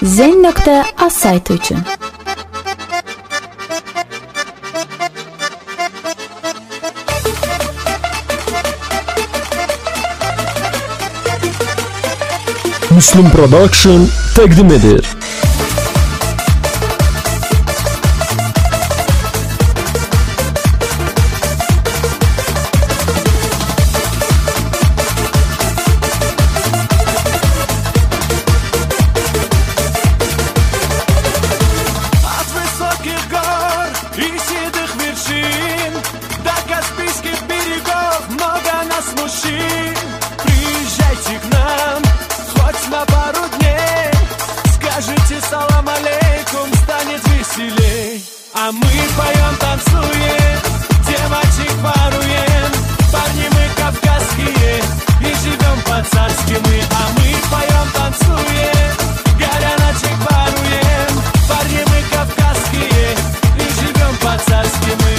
Zen.az sayti uchun. Muslim Production taqdim edir. Приезжайте к нам хоть на пару дней, скажите салам алейкум, станет веселей. А мы поем, танцуем, девочек воруем, парни мы кавказские и живем по-царски мы. А мы поем, танцуем, горяночек воруем, парни мы кавказские и живем по-царски мы.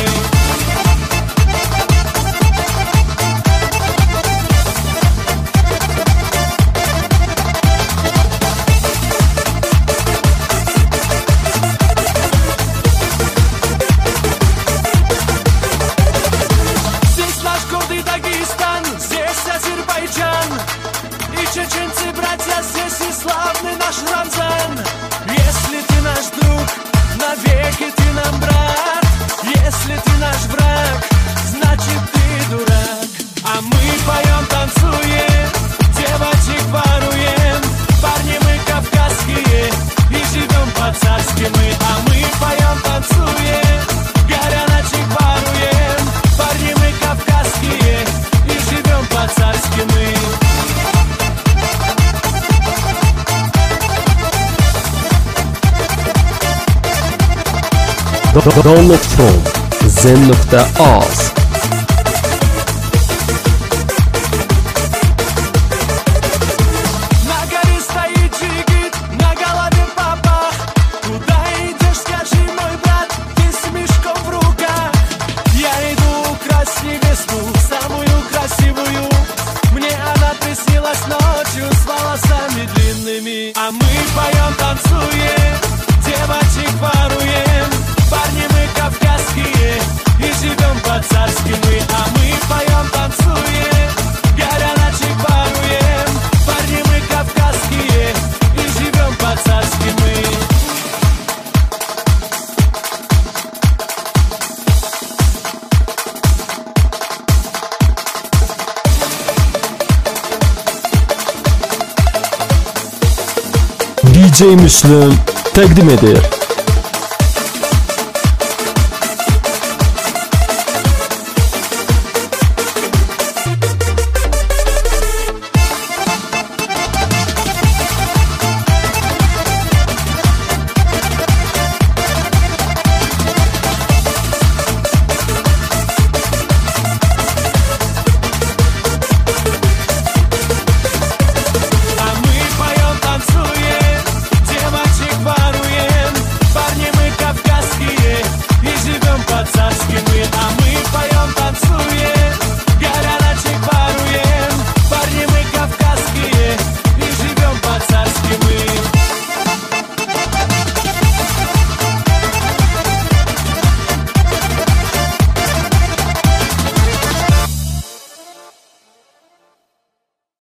Чеченцы, братья, здесь и славный наш Рамзан. Если ты наш друг, навеки ты нам брат. Если ты наш враг, значит ты дурак. А мы поем, танцуем, девочек воруем, парни мы кавказские и живем по-царски мы. А мы поем, танцуем, горяночек воруем, парни мы кавказские и живем по-царски мы. Download from Zen.az. На горе стоит джигит, на голове папах. Куда идешь, скажи, мой брат, ты с мешком в руках. Я иду украсть невесту, самую красивую. Мне она приснилась ночью с волосами длинными. А мы поем, танцуем, девочек воруем, парни мы кавказские и живем по-царски мы. А мы поем, танцуем, горяночек воруем, парни мы кавказские и живем по-царски мы. DJ Muslim taqdim edir.